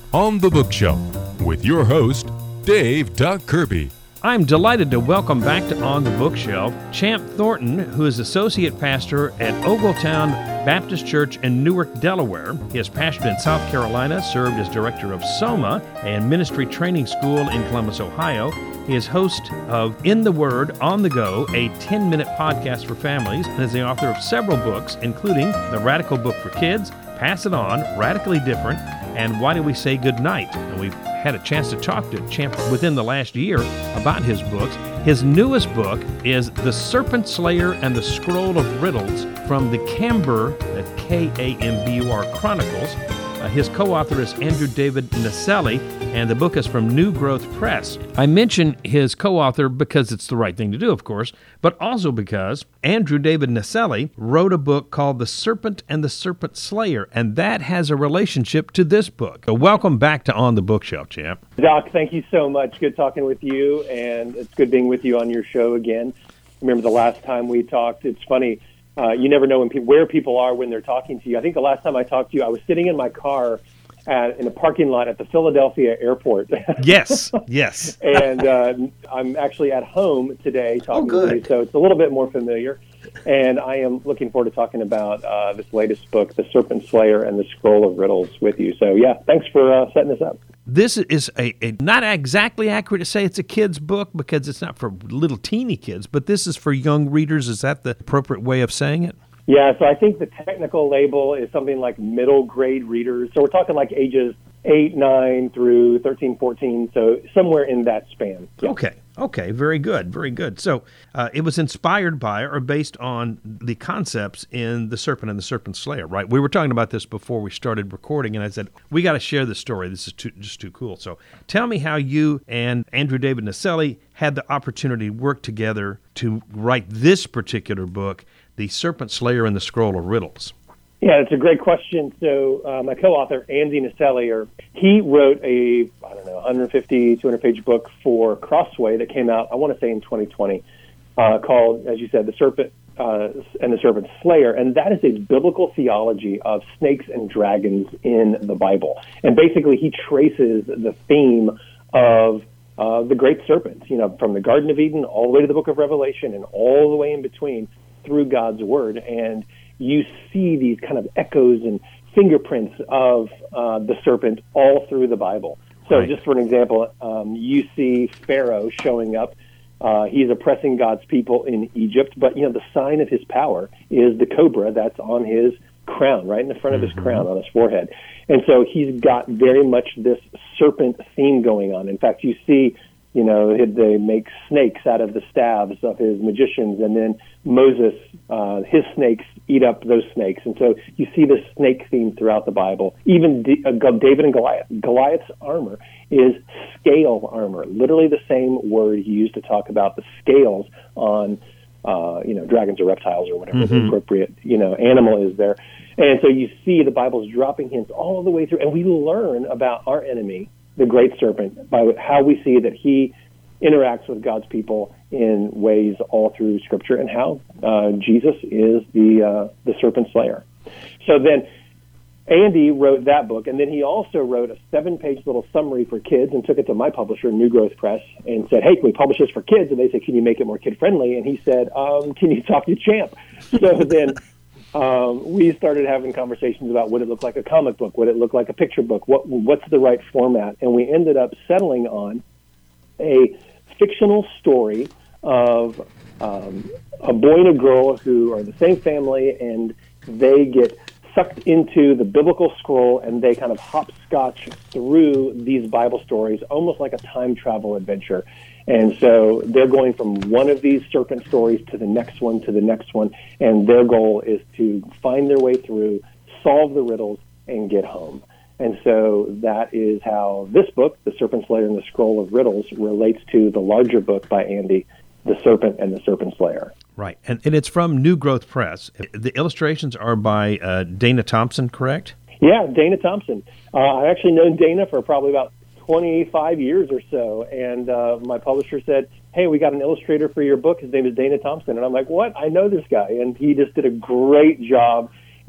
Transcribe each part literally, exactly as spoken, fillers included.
On the Bookshelf with your host, Dave Doug Kirby. I'm delighted to welcome back to On the Bookshelf Champ Thornton, who is Associate Pastor at Ogletown Baptist Church in Newark, Delaware. He has pastored in South Carolina, served as director of SOMA and Ministry Training School in Columbus, Ohio. He is host of In the Word, On the Go, a ten-minute podcast for families, and is the author of several books, including The Radical Book for Kids, Pass It On, Radically Different, and Why Do We Say Good Night? And we've had a chance to talk to Champ within the last year about his books. His newest book is The Serpent Slayer and the Scroll of Riddles from the Camber, that's K A M B U R Chronicles. Uh, his co-author is Andrew David Naselli, and the book is from New Growth Press. I mention his co-author because it's the right thing to do, of course, but also because Andrew David Naselli wrote a book called The Serpent and the Serpent Slayer, and that has a relationship to this book. So welcome back to On the Bookshelf, Champ. Doc, thank you so much. Good talking with you, and it's good being with you on your show again. Remember the last time we talked, it's funny, Uh, you never know when pe- where people are when they're talking to you. I think the last time I talked to you, I was sitting in my car at, in a parking lot at the Philadelphia airport. Yes, yes. And uh, I'm actually at home today talking oh, to you, so it's a little bit more familiar. And I am looking forward to talking about uh, this latest book, The Serpent Slayer and the Scroll of Riddles, with you. So, yeah, thanks for uh, setting this up. This is a, a not exactly accurate to say it's a kid's book because it's not for little teeny kids, but this is for young readers. Is that the appropriate way of saying it? Yeah, so I think the technical label is something like middle grade readers. So we're talking like ages eight, nine through thirteen, fourteen, so somewhere in that span. Yeah. Okay, okay, very good, very good. So uh, it was inspired by or based on the concepts in The Serpent and the Serpent Slayer, right? We were talking about this before we started recording, and I said, we got to share this story. This is too, just too cool. So tell me how you and Andrew David Naselli had the opportunity to work together to write this particular book, The Serpent Slayer and the Scroll of Riddles. Yeah, it's a great question. So uh, my co-author, Andy Naselli, or, he wrote a, I don't know, one fifty, two hundred page book for Crossway that came out, I want to say in twenty twenty, uh, called, as you said, The Serpent uh, and the Serpent Slayer. And that is a biblical theology of snakes and dragons in the Bible. And basically he traces the theme of uh, the great serpent, you know, from the Garden of Eden all the way to the book of Revelation and all the way in between through God's Word. And you see these kind of echoes and fingerprints of uh, the serpent all through the Bible. So right. Just for an example, um, you see Pharaoh showing up. Uh, he's oppressing God's people in Egypt, but you know the sign of his power is the cobra that's on his crown, right in the front of his mm-hmm. crown on his forehead. And so he's got very much this serpent theme going on. In fact, you see, you know, they make snakes out of the staves of his magicians, and then Moses, uh, his snakes eat up those snakes. And so you see this snake theme throughout the Bible. Even D- uh, David and Goliath. Goliath's armor is scale armor, literally the same word he used to talk about the scales on, uh, you know, dragons or reptiles or whatever mm-hmm. the appropriate, you know, animal is there. And so you see the Bible's dropping hints all the way through, and we learn about our enemy, the great serpent, by how we see that he interacts with God's people in ways all through Scripture, and how uh, Jesus is the uh, the serpent slayer. So then Andy wrote that book, and then he also wrote a seven-page little summary for kids and took it to my publisher, New Growth Press, and said, hey, can we publish this for kids? And they said, can you make it more kid-friendly? And he said, um, can you talk to Champ? So then Um, we started having conversations about would it look like a comic book, would it look like a picture book, what what's the right format, and we ended up settling on a fictional story of um, a boy and a girl who are the same family, and they get sucked into the biblical scroll, and they kind of hopscotch through these Bible stories, almost like a time travel adventure. And so they're going from one of these serpent stories to the next one, to the next one, and their goal is to find their way through, solve the riddles, and get home. And so that is how this book, The Serpent Slayer and the Scroll of Riddles, relates to the larger book by Andy, The Serpent and the Serpent Slayer. Right, and, and it's from New Growth Press. The illustrations are by uh, Dana Thompson, correct? Yeah, Dana Thompson. Uh, I've actually known Dana for probably about twenty-five years or so, and uh, my publisher said, hey, we got an illustrator for your book. His name is Dana Thompson. And I'm like, what? I know this guy. And he just did a great job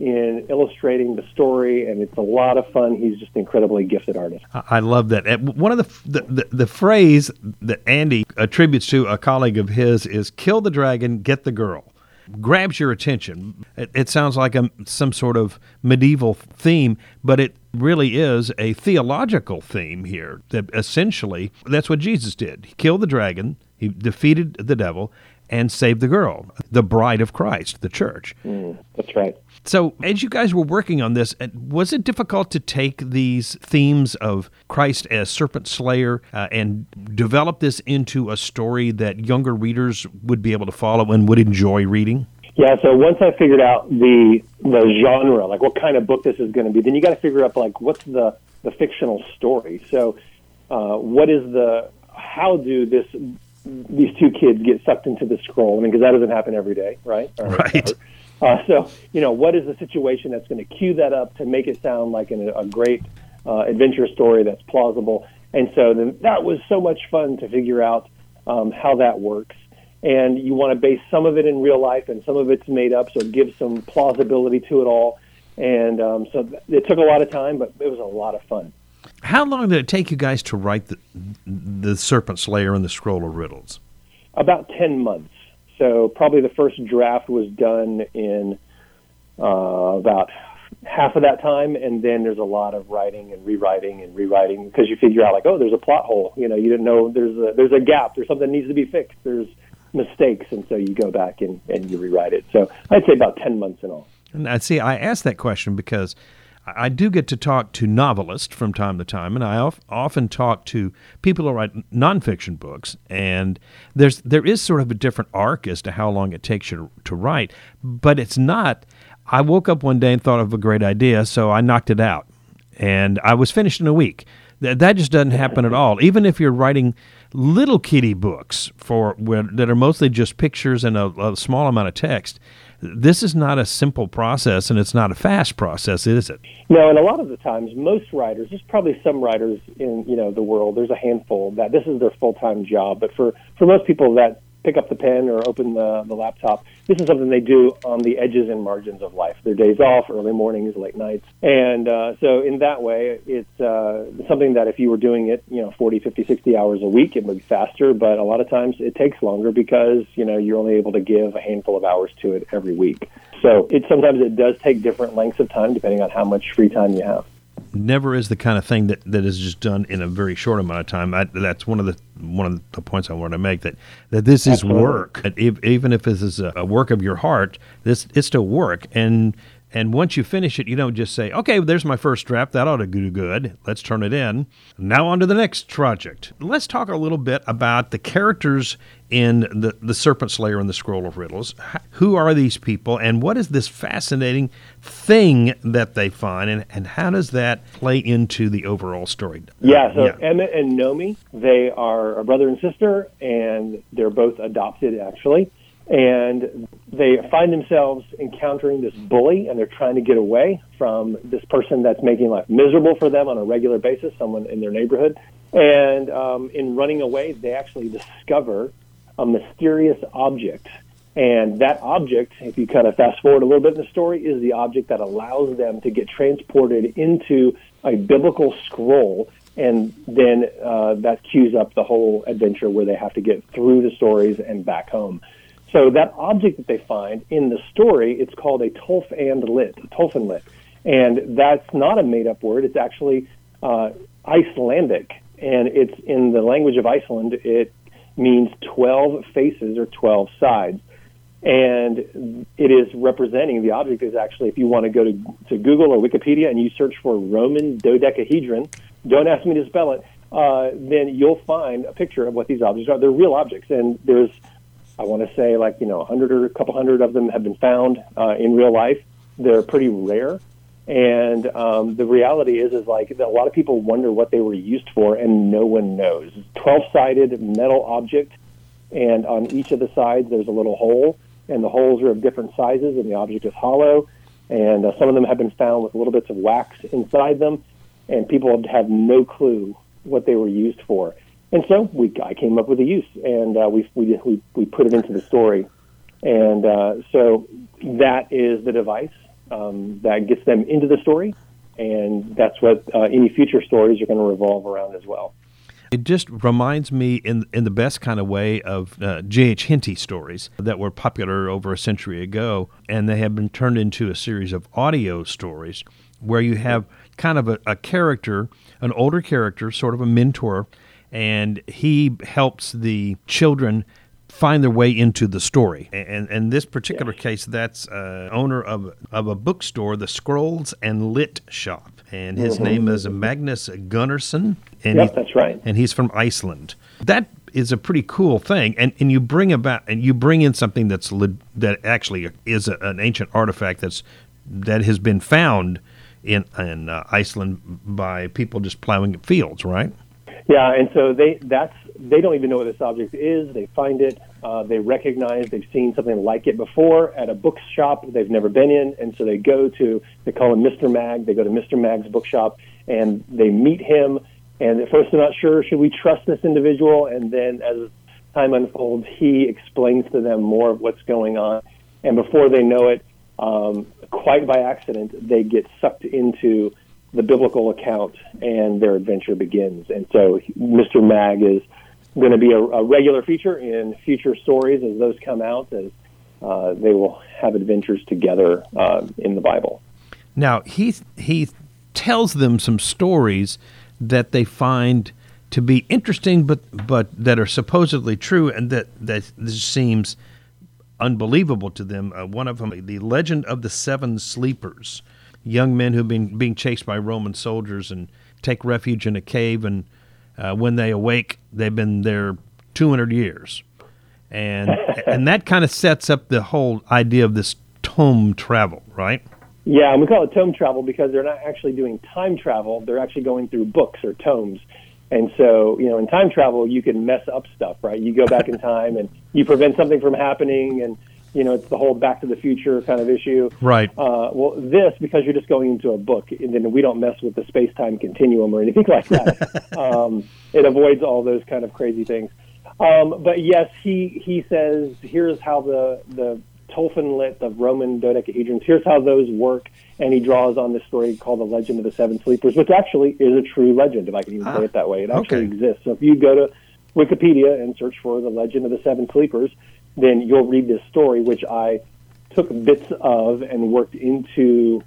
in illustrating the story, and it's a lot of fun. He's just an incredibly gifted artist. I love that. One of the, the the the phrase that Andy attributes to a colleague of his is "kill the dragon, get the girl." Grabs your attention. It, it sounds like a, some sort of medieval theme, but it really is a theological theme here. That essentially, that's what Jesus did. He killed the dragon, he defeated the devil, and saved the girl, the bride of Christ, the church. Mm, that's right. So as you guys were working on this, was it difficult to take these themes of Christ as serpent slayer uh, and develop this into a story that younger readers would be able to follow and would enjoy reading? Yeah, so once I figured out the the genre, like what kind of book this is going to be, then you got to figure out like what's the, the fictional story. So uh, what is the, how do this these two kids get sucked into the scroll? I mean, because that doesn't happen every day, right? Or, right. Uh, so, you know, what is the situation that's going to cue that up to make it sound like an, a great uh, adventure story that's plausible? And so then that was so much fun to figure out um, how that works. And you want to base some of it in real life, and some of it's made up, so it gives some plausibility to it all. And um, so it took a lot of time, but it was a lot of fun. How long did it take you guys to write the, the Serpent Slayer and the Scroll of Riddles? About ten months. So probably the first draft was done in uh, about half of that time, and then there's a lot of writing and rewriting and rewriting because you figure out like, oh, there's a plot hole. You know, you didn't know there's a there's a gap. There's something that needs to be fixed. There's mistakes, and so you go back and, and you rewrite it. So I'd say about ten months in all. And I see. I asked that question because I do get to talk to novelists from time to time, and I of, often talk to people who write nonfiction books, and there's there is sort of a different arc as to how long it takes you to, to write, but it's not, I woke up one day and thought of a great idea, so I knocked it out, and I was finished in a week. That, that just doesn't happen at all. Even if you're writing little kiddie books for where, that are mostly just pictures and a, a small amount of text, this is not a simple process, and it's not a fast process, is it? No, and a lot of the times, most writers, there's probably some writers in you know the world, there's a handful that this is their full-time job, but for, for most people that pick up the pen or open the, the laptop, this is something they do on the edges and margins of life. Their days off, early mornings, late nights. And uh, so in that way, it's uh, something that if you were doing it, you know, forty, fifty, sixty hours a week, it would be faster. But a lot of times it takes longer because, you know, you're only able to give a handful of hours to it every week. So it sometimes it does take different lengths of time depending on how much free time you have. Never is the kind of thing that, that is just done in a very short amount of time. I, that's one of the one of the points I want to make, that, that this is Absolutely. work. If, even if this is a, a work of your heart, this it's still work. And and once you finish it, you don't just say, okay, there's my first draft. That ought to do good. Let's turn it in. Now on to the next project. Let's talk a little bit about the characters in the, the Serpent Slayer and the Scroll of Riddles. Who are these people, and what is this fascinating thing that they find, and, and how does that play into the overall story? Yeah, so Uh, yeah. Emmett and Nomi, they are a brother and sister, and they're both adopted, actually. And they find themselves encountering this bully, and they're trying to get away from this person that's making life miserable for them on a regular basis, someone in their neighborhood. And um, in running away, they actually discover a mysterious object. And that object, if you kind of fast forward a little bit in the story, is the object that allows them to get transported into a biblical scroll. And then uh, that cues up the whole adventure where they have to get through the stories and back home. So that object that they find in the story, it's called a Tolf-and-lit, Tolfenlit. And that's not a made-up word. It's actually uh, Icelandic. And it's in the language of Iceland, it means twelve faces or twelve sides. And it is representing, the object is actually, if you want to go to, to Google or Wikipedia and you search for Roman dodecahedron, don't ask me to spell it, uh, then you'll find a picture of what these objects are. They're real objects. And there's, I want to say, like, you know, a hundred or a couple hundred of them have been found uh, in real life. They're pretty rare. And um, the reality is, is like that a lot of people wonder what they were used for, and no one knows. It's a twelve-sided metal object, and on each of the sides there's a little hole, and the holes are of different sizes, and the object is hollow. And uh, some of them have been found with little bits of wax inside them, and people have no clue what they were used for. And so we, I came up with a use, and uh, we, we we we put it into the story. And uh, so that is the device. um, that gets them into the story, and that's what uh, any future stories are going to revolve around as well. It just reminds me, in in the best kind of way, of uh, J H. Henty stories that were popular over a century ago, and they have been turned into a series of audio stories where you have kind of a, a character, an older character, sort of a mentor, and he helps the children find their way into the story. And in this particular yeah. case, that's uh, owner of of a bookstore, the Scrolls and Lit Shop. And his mm-hmm. name is Magnus Gunnarsson. And yep, he, that's right. And he's from Iceland. That is a pretty cool thing. And and you bring about and you bring in something that's le, that actually is a, an ancient artifact that's that has been found in in uh, Iceland by people just plowing fields, right? Yeah, and so they that's they don't even know what this object is. They find it, uh, they recognize they've seen something like it before at a bookshop they've never been in, and so they go to, they call him Mister Mag, they go to Mister Mag's bookshop, and they meet him, and at first they're not sure, should we trust this individual? And then as time unfolds, he explains to them more of what's going on, and before they know it, um, quite by accident, they get sucked into the biblical account, and their adventure begins. And so Mister Mag is going to be a, a regular feature in future stories as those come out, as uh, they will have adventures together uh, in the Bible. Now, he he tells them some stories that they find to be interesting, but but that are supposedly true, and that, that this seems unbelievable to them. Uh, one of them, the Legend of the Seven Sleepers. Young men who've been being chased by Roman soldiers and take refuge in a cave, and uh, when they awake, they've been there two hundred years. And and that kind of sets up the whole idea of this tome travel, right? Yeah, and we call it tome travel because they're not actually doing time travel. They're actually going through books or tomes. And so, you know, in time travel, you can mess up stuff, right? You go back in time and you prevent something from happening, and you know, it's the whole Back to the Future kind of issue. Right. Uh, well, this, because you're just going into a book, and then we don't mess with the space-time continuum or anything like that. um, it avoids all those kind of crazy things. Um, but yes, he he says, here's how the, the Tolfenlit, the Roman dodecahedrons, here's how those work, and he draws on this story called The Legend of the Seven Sleepers, which actually is a true legend, if I can even ah, say it that way. It actually okay. exists. So if you go to Wikipedia and search for The Legend of the Seven Sleepers, then you'll read this story, which I took bits of and worked into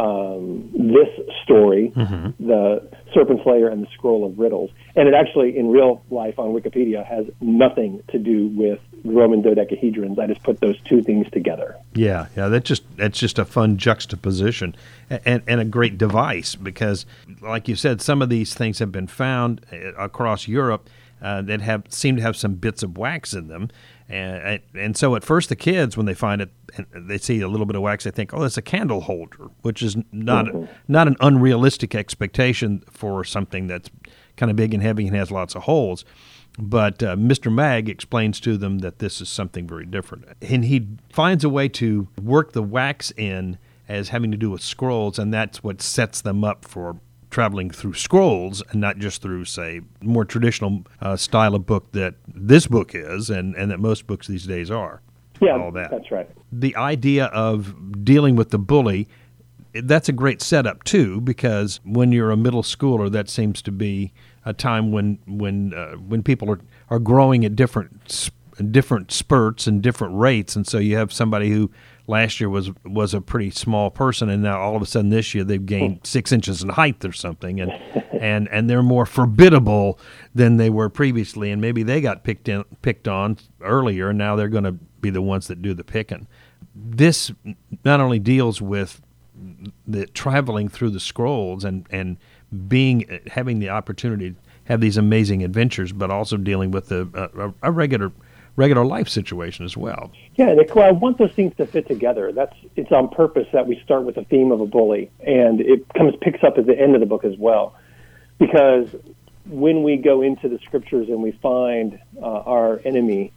um, this story, mm-hmm. the Serpent Slayer and the Scroll of Riddles. And it actually, in real life on Wikipedia, has nothing to do with Roman dodecahedrons. I just put those two things together. Yeah, yeah, that's just that's just a fun juxtaposition and, and a great device because, like you said, some of these things have been found across Europe uh, that have seem to have some bits of wax in them. And and so at first the kids, when they find it, and they see a little bit of wax, they think, oh, it's a candle holder, which is not mm-hmm. not an unrealistic expectation for something that's kind of big and heavy and has lots of holes. But uh, Mister Mag explains to them that this is something very different. And he finds a way to work the wax in as having to do with scrolls, and that's what sets them up for traveling through scrolls and not just through, say, more traditional uh, style of book that this book is and, and that most books these days are. Yeah, all that. That's right. The idea of dealing with the bully, that's a great setup, too, because when you're a middle schooler, that seems to be a time when when uh, when people are, are growing at different different spurts and different rates, and so you have somebody who last year was was a pretty small person, and now all of a sudden this year they've gained six inches in height or something, and and, and they're more formidable than they were previously, and maybe they got picked in, picked on earlier, and now they're going to be the ones that do the picking. This not only deals with the traveling through the scrolls and, and being having the opportunity to have these amazing adventures, but also dealing with a, a, a regular regular life situation as well. Yeah, and I want those things to fit together. That's it's on purpose that we start with the theme of a bully, and it comes picks up at the end of the book as well, because when we go into the scriptures and we find uh, our enemy,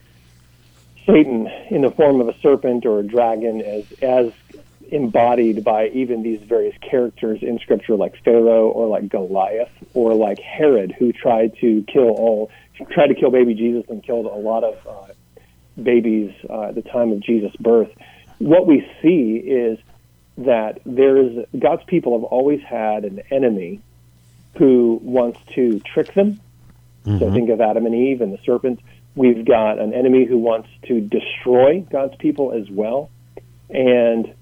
Satan, in the form of a serpent or a dragon, as as embodied by even these various characters in Scripture, like Pharaoh or like Goliath or like Herod, who tried to kill all, tried to kill baby Jesus and killed a lot of uh, babies uh, at the time of Jesus' birth. What we see is that there is God's people have always had an enemy who wants to trick them. Mm-hmm. So think of Adam and Eve and the serpent. We've got an enemy who wants to destroy God's people as well. And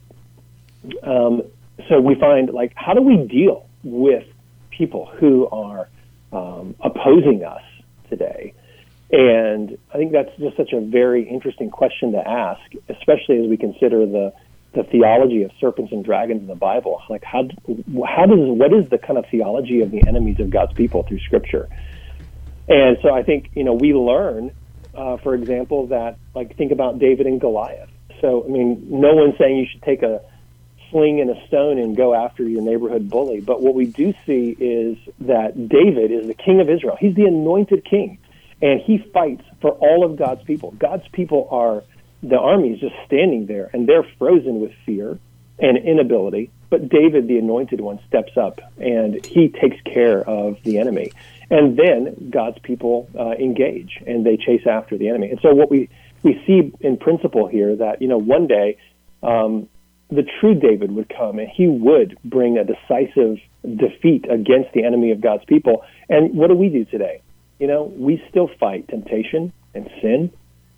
um, so we find, like, how do we deal with people who are um, opposing us today? And I think that's just such a very interesting question to ask, especially as we consider the the theology of serpents and dragons in the Bible. Like, how how does what is the kind of theology of the enemies of God's people through Scripture? And so I think, you know, we learn, uh, for example, that, like, think about David and Goliath. So, I mean, no one's saying you should take a sling and a stone and go after your neighborhood bully. But what we do see is that David is the king of Israel. He's the anointed king, and he fights for all of God's people. God's people are, the army is just standing there, and they're frozen with fear and inability. But David, the anointed one, steps up, and he takes care of the enemy. And then God's people uh, engage, and they chase after the enemy. And so what we, we see in principle here that, you know, one day um, the true David would come, and he would bring a decisive defeat against the enemy of God's people. And what do we do today? You know, we still fight temptation and sin.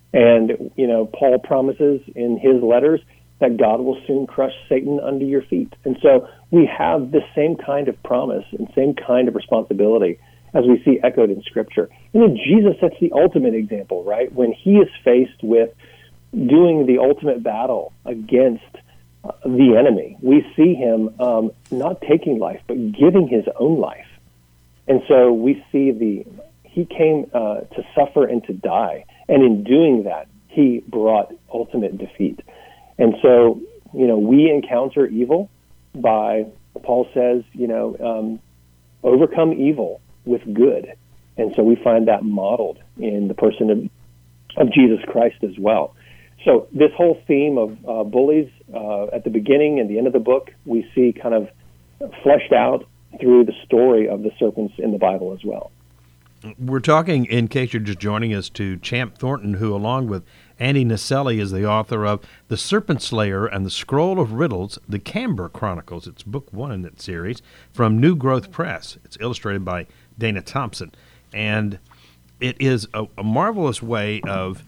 And, you know, Paul promises in his letters that God will soon crush Satan under your feet. And so we have the same kind of promise and same kind of responsibility as we see echoed in Scripture. And then Jesus sets the ultimate example, right? When he is faced with doing the ultimate battle against uh, the enemy, we see him um, not taking life, but giving his own life. And so we see the he came uh, to suffer and to die. And in doing that, he brought ultimate defeat. And so, you know, we encounter evil by, Paul says, you know, um, overcome evil with good. And so we find that modeled in the person of, of Jesus Christ as well. So this whole theme of uh, bullies uh, at the beginning and the end of the book, we see kind of fleshed out through the story of the serpents in the Bible as well. We're talking, in case you're just joining us, to Champ Thornton, who, along with Andy Naselli, is the author of The Serpent Slayer and the Scroll of Riddles, The Camber Chronicles. It's book one in that series from New Growth Press. It's illustrated by Dana Thompson. And it is a, a marvelous way of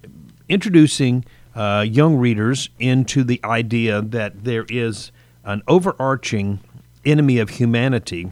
introducing uh, young readers into the idea that there is an overarching enemy of humanity,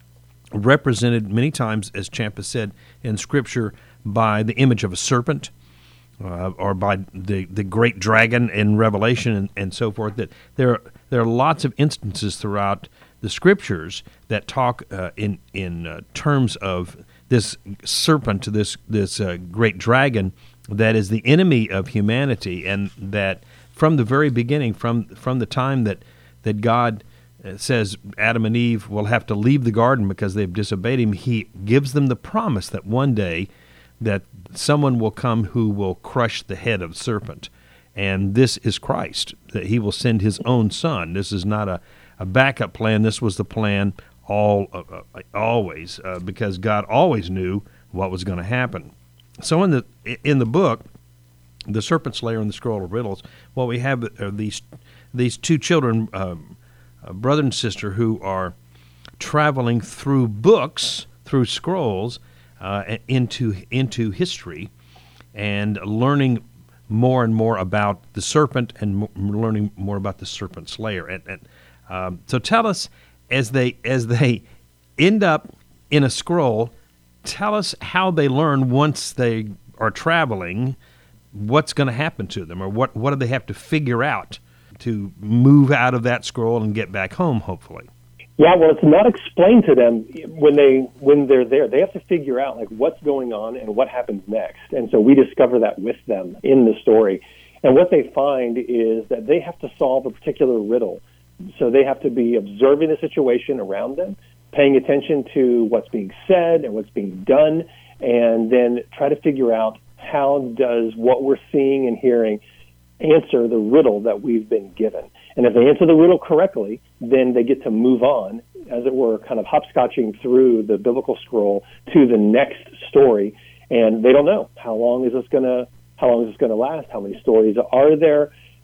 represented many times, as Champ has said, in Scripture by the image of a serpent uh, or by the, the great dragon in Revelation and, and so forth. That there, there are lots of instances throughout the Scriptures that talk uh, in, in uh, terms of this serpent, this, this uh, great dragon that is the enemy of humanity, and that from the very beginning, from, from the time that, that God It says Adam and Eve will have to leave the garden because they've disobeyed him, he gives them the promise that one day that someone will come who will crush the head of the serpent. And this is Christ, that he will send his own son. This is not a, a backup plan. This was the plan all uh, uh, always, uh, because God always knew what was going to happen. So in the in the book, The Serpent Slayer and the Scroll of Riddles, what we have are these, these two children, um, a brother and sister, who are traveling through books, through scrolls, uh, into into history, and learning more and more about the serpent, and mo- learning more about the serpent slayer. And, and um, so, tell us, as they as they end up in a scroll, tell us how they learn once they are traveling. What's going to happen to them, or what what do they have to figure out to move out of that scroll and get back home, hopefully? Yeah, well, it's not explained to them when they when they're there. They have to figure out, like, what's going on and what happens next. And so we discover that with them in the story. And what they find is that they have to solve a particular riddle. So they have to be observing the situation around them, paying attention to what's being said and what's being done, and then try to figure out how does what we're seeing and hearing answer the riddle that we've been given. And if they answer the riddle correctly, then they get to move on, as it were, kind of hopscotching through the biblical scroll to the next story. And they don't know how long is this going to how long is this going to last? How many stories are there?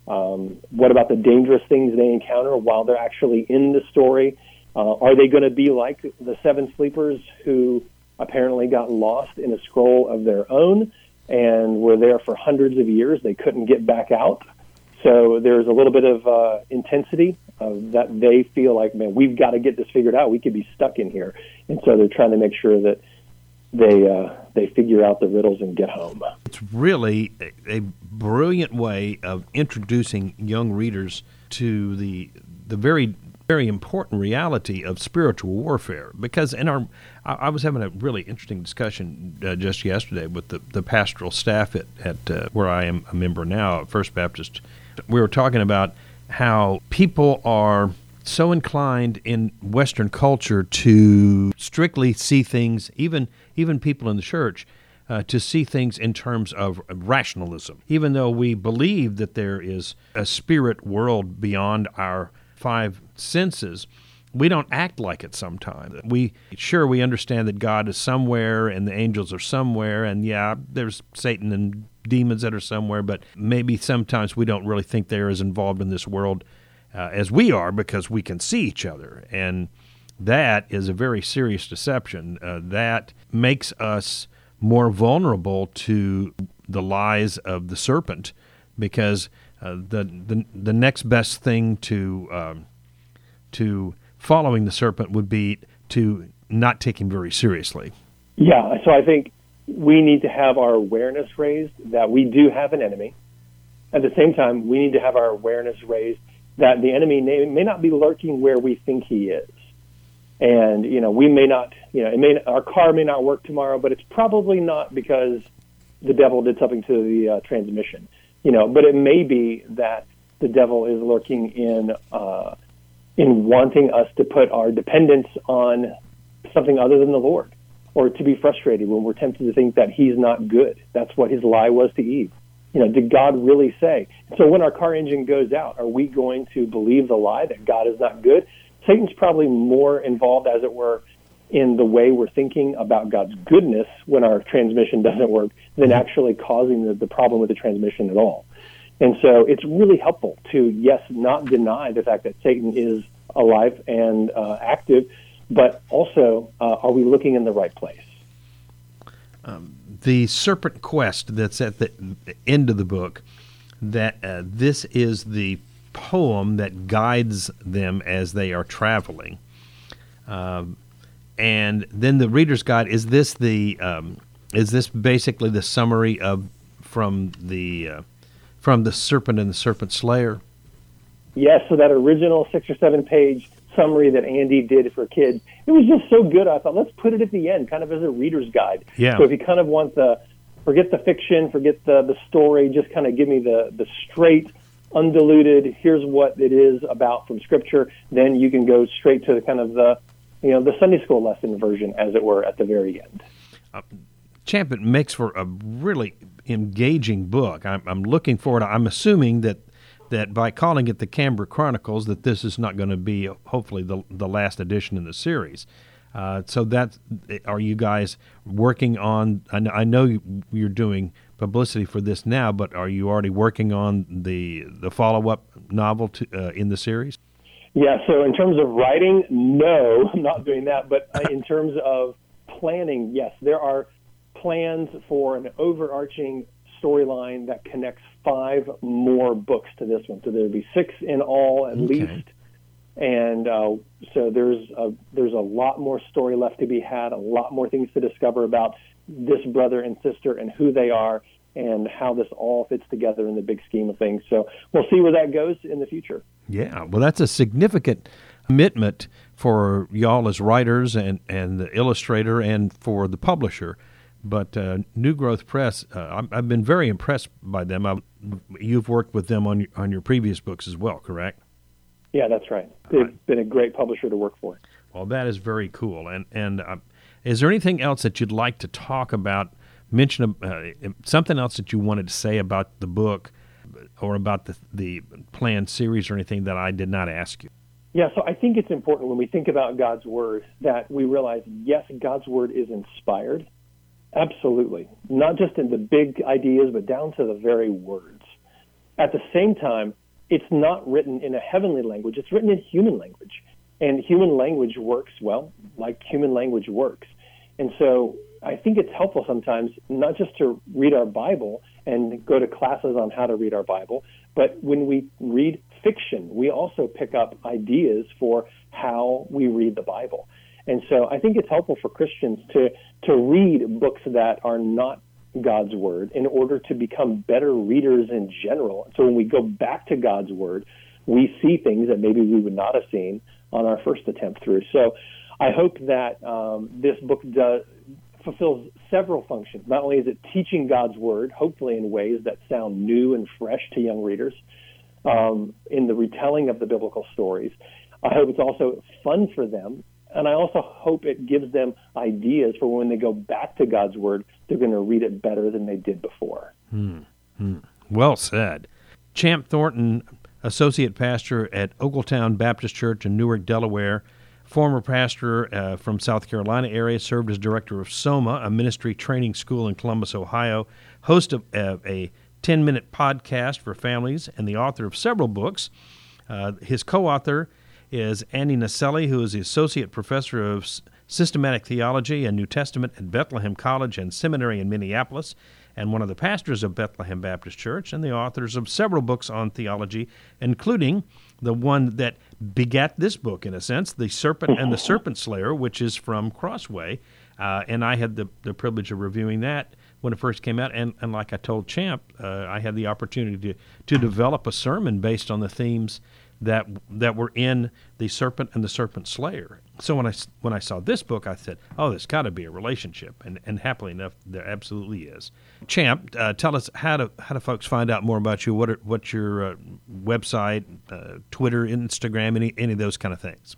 Um, what about the dangerous things they encounter while they're actually in the story? Uh, are they going to be like the seven sleepers who apparently got lost in a scroll of their own and were there for hundreds of years? They couldn't get back out. So there's a little bit of uh, intensity of that they feel like, man, we've got to get this figured out. We could be stuck in here. And so they're trying to make sure that they uh, they figure out the riddles and get home. It's really a, a brilliant way of introducing young readers to the the very very important reality of spiritual warfare. Because in our, I, I was having a really interesting discussion uh, just yesterday with the, the pastoral staff at, at uh, where I am a member now at First Baptist. We were talking about how people are so inclined in Western culture to strictly see things, even even people in the church, uh, to see things in terms of rationalism. Even though we believe that there is a spirit world beyond our five senses, we don't act like it sometimes. We sure we understand that God is somewhere and the angels are somewhere, and yeah, there's Satan and demons that are somewhere, but maybe sometimes we don't really think they're as involved in this world uh, as we are, because we can see each other. And that is a very serious deception. Uh, that makes us more vulnerable to the lies of the serpent, because uh, the, the the next best thing to um, to following the serpent would be to not take him very seriously. Yeah, so I think we need to have our awareness raised that we do have an enemy. At the same time, we need to have our awareness raised that the enemy may, may not be lurking where we think he is. And, you know, we may not, you know, it may, our car may not work tomorrow, but it's probably not because the devil did something to the uh, transmission, you know, but it may be that the devil is lurking in, uh, in wanting us to put our dependence on something other than the Lord, or to be frustrated when we're tempted to think that he's not good. That's what his lie was to Eve. You know, did God really say? So when our car engine goes out, are we going to believe the lie that God is not good? Satan's probably more involved, as it were, in the way we're thinking about God's goodness when our transmission doesn't work than actually causing the, the problem with the transmission at all. And so it's really helpful to, yes, not deny the fact that Satan is alive and uh, active, but also, uh, are we looking in the right place? Um, the serpent quest that's at the end of the book, that uh, this is the poem that guides them as they are traveling. Um, and then the reader's guide, is this the um, is this basically the summary of from the uh, from the Serpent and the Serpent Slayer? Yes, so that original six or seven page summary that Andy did for kids, it was just so good. I thought, let's put it at the end, kind of as a reader's guide. Yeah. So if you kind of want the, forget the fiction, forget the, the story, just kind of give me the, the straight, undiluted, here's what it is about from Scripture, then you can go straight to the kind of the, you know, the Sunday school lesson version, as it were, at the very end. Uh, Champ, it makes for a really engaging book. I'm, I'm looking forward. I'm assuming that that by calling it the Canberra Chronicles, that this is not going to be, hopefully, the the last edition in the series. Uh, so that, are you guys working on, I know, I know you're doing publicity for this now, but are you already working on the the follow-up novel to, uh, in the series? Yeah, so in terms of writing, no, I'm not doing that. But in terms of planning, yes, there are plans for an overarching storyline that connects five more books to this one. So there'll be six in all at okay. least. And uh, so there's a, there's a lot more story left to be had, a lot more things to discover about this brother and sister and who they are and how this all fits together in the big scheme of things. So we'll see where that goes in the future. Yeah, well, that's a significant commitment for y'all as writers and, and the illustrator and for the publisher. But uh, New Growth Press, uh, I've been very impressed by them. I've, you've worked with them on your, on your previous books as well, correct? Yeah, that's right. They've right. been a great publisher to work for. Well, that is very cool. And and uh, is there anything else that you'd like to talk about, mention uh, something else that you wanted to say about the book or about the, the planned series or anything that I did not ask you? Yeah, so I think it's important when we think about God's Word that we realize, yes, God's Word is inspired. Absolutely. Not just in the big ideas, but down to the very words. At the same time, it's not written in a heavenly language. It's written in human language. And human language works, well, like human language works. And so I think it's helpful sometimes not just to read our Bible and go to classes on how to read our Bible, but when we read fiction, we also pick up ideas for how we read the Bible. And so I think it's helpful for Christians to, to read books that are not God's Word in order to become better readers in general. So when we go back to God's Word, we see things that maybe we would not have seen on our first attempt through. So I hope that um, this book does, fulfills several functions. Not only is it teaching God's Word, hopefully in ways that sound new and fresh to young readers, um, in the retelling of the biblical stories, I hope it's also fun for them. And I also hope it gives them ideas for when they go back to God's Word, they're going to read it better than they did before. Hmm. Hmm. Well said. Champ Thornton, Associate Pastor at Ogletown Baptist Church in Newark, Delaware, former pastor uh, from South Carolina area, served as director of SOMA, a ministry training school in Columbus, Ohio, host of uh, a ten-minute podcast for families, and the author of several books. Uh, his co-author is Andy Naselli, who is the Associate Professor of S- Systematic Theology and New Testament at Bethlehem College and Seminary in Minneapolis, and one of the pastors of Bethlehem Baptist Church, and the authors of several books on theology, including the one that begat this book, in a sense, The Serpent and the Serpent Slayer, which is from Crossway. Uh, and I had the, the privilege of reviewing that when it first came out. And, and like I told Champ, uh, I had the opportunity to, to develop a sermon based on the themes that that were in The Serpent and the Serpent Slayer. So when I, when I saw this book, I said, oh, there's got to be a relationship. And, and happily enough, there absolutely is. Champ, uh, tell us how do how do folks find out more about you? What are, what's your uh, website, uh, Twitter, Instagram, any any of those kind of things?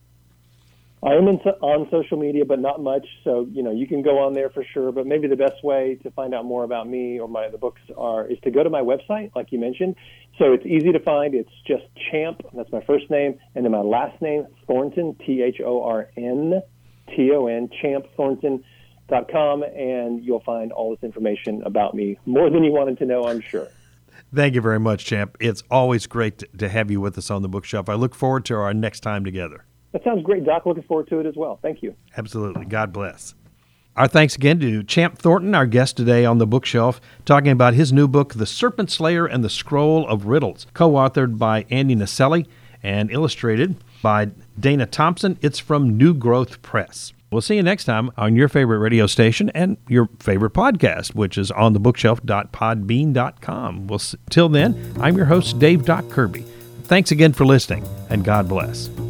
I am in, on social media, but not much. So, you know, you can go on there for sure. But maybe the best way to find out more about me or my the books are is to go to my website, like you mentioned. So it's easy to find. It's just Champ. That's my first name. And then my last name, Thornton, T H O R N T O N, champ thornton dot com. And you'll find all this information about me, more than you wanted to know, I'm sure. Thank you very much, Champ. It's always great to, to have you with us on the Bookshelf. I look forward to our next time together. That sounds great, Doc. Looking forward to it as well. Thank you. Absolutely. God bless. Our thanks again to Champ Thornton, our guest today on the Bookshelf, talking about his new book, The Serpent Slayer and the Scroll of Riddles, co-authored by Andy Naselli and illustrated by Dana Thompson. It's from New Growth Press. We'll see you next time on your favorite radio station and your favorite podcast, which is on the bookshelf dot podbean dot com. Well, till then, I'm your host, Dave Doc Kirby. Thanks again for listening, and God bless.